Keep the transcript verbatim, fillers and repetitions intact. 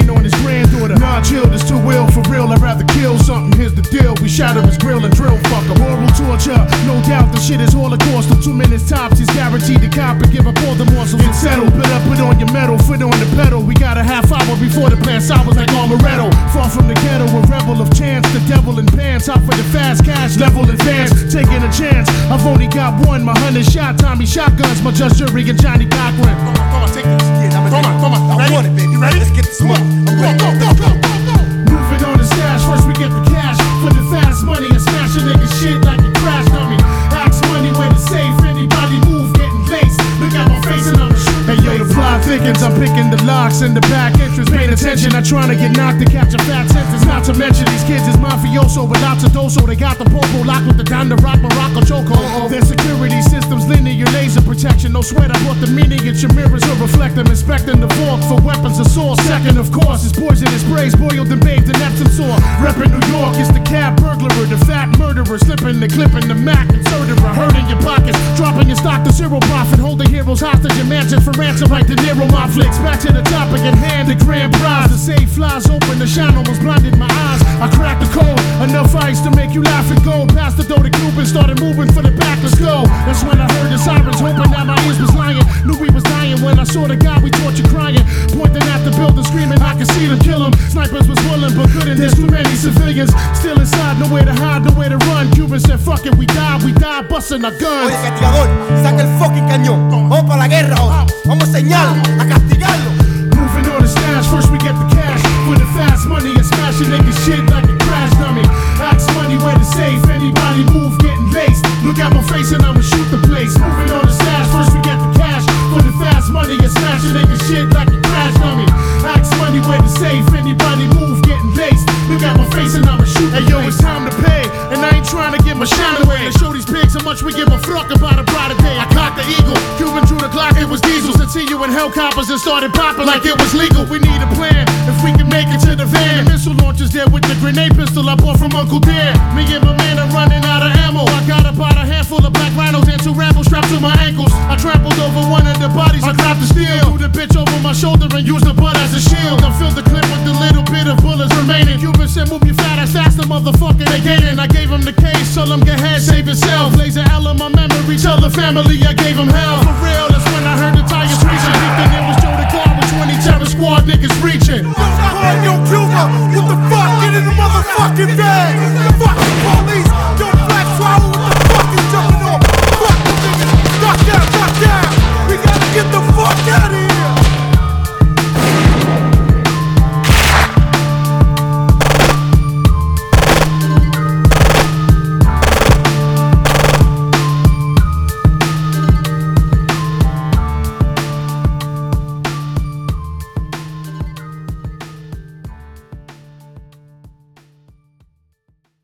chain on his granddaughter. Nah, chill, this too ill for real. I'd rather kill something. Here's the deal: we shatter his grill and drill fuck him. Oral torture, no doubt the shit is holocaust. In two minutes tops, he's guaranteed to cop and give up all the morsels and settle. Put up, put on your metal, foot on the pedal. We got a half hour before the plan sours like Amaretto. Far from the ghetto, a rebel of chance. The devil in pants, out for the fast cash, level advance. Taking a chance, I've only got one. My hundred shot, Tommy shotguns, my Just Jury and Johnny Cochran. Toma, toma, take this. Yeah, toma, toma. I want it, baby. You ready? Let's get this money. I'm ready. Go, go, go, go, go. Moving on the stash, first we get the cash. For the fast money and smash a nigga shit like you crashed on me. Axe money where the safe, anybody move getting laced. Look at my face and I'm a shoot. Hey yo, the plot thickens, I'm picking the locks in the back entrance. Paying attention, I'm trying to get knocked to catch a fat sentence. Not to mention these kids is mafioso with lots of doso. They got the popo locked with the down the rock Morocco choco. Their security systems, linear laser protection. No sweat, I brought the miniature mirrors to reflect them. Inspecting the fork for weapons assault. Second, of course, is poisonous sprays boiled and bathed in Epsom salt. Reppin' New York, it's the cab burglar, the fat murderer, slipping the clip in the Mac and murderer. Hurting your pockets, dropping your stock to zero profit, holding heroes hostage in mansions for ransom like De Niro. My flicks back to the topic at hand, the grand prize. The safe flies open, the shine almost blinded my eyes. I cracked the code, enough ice to make you laugh and go. Past the door to Cuban, started moving for the back, let's go. That's when I heard the sirens, hoping that my ears was lying. Knew we was dying when I saw the guy we tortured crying. Pointing at the building, screaming, I could see them kill him. Snipers was willing, but couldn't. There's too many civilians still inside, nowhere to hide, nowhere to run. Cuban said, fuck it, we die, we die, busting our guns. Oye, castigador, saca el fucking cañón. Vamos para la guerra ahora. Vamos a enseñarlo, a castigarlo. Moving on the stash, first we get the cash. For the fast money and smashing niggas shit like a crash dummy. Axe money where the safe, anybody move getting laced. Look at my face and I'ma shoot the place. Moving on the stash, first we get the cash. For the fast money and smashing niggas shit like a crash dummy. Axe money where the safe, anybody move getting laced. Look at my face and I'ma shoot the place. Hey yo, it's time to pay, and I ain't trying to get my shine away. To show these pigs how much we give a fuck about a brighter day. I cocked the eagle, Cuban drew the Glock, it was diesels. Then see you in helicopters and started popping like it was legal. We need a plan, if we can make it to the van. The missile launchers there with the grenade pistol I bought from Uncle Dare. Me and my man are running out of ammo. I got about a handful of black rhinos and two Rambos strapped to my ankles. I trampled over one of the bodies, I grabbed the steel. Threw the bitch over my shoulder and used the butt as a shield. I filled the clip with the little bit of bullets remaining. Cuban said, move your fat ass faster, motherfucker, they gated. I gave him the case, tell him get ahead, save yourself. Laser L in my memory, tell the family I gave him hell. For real, that's when I heard the tires screeching.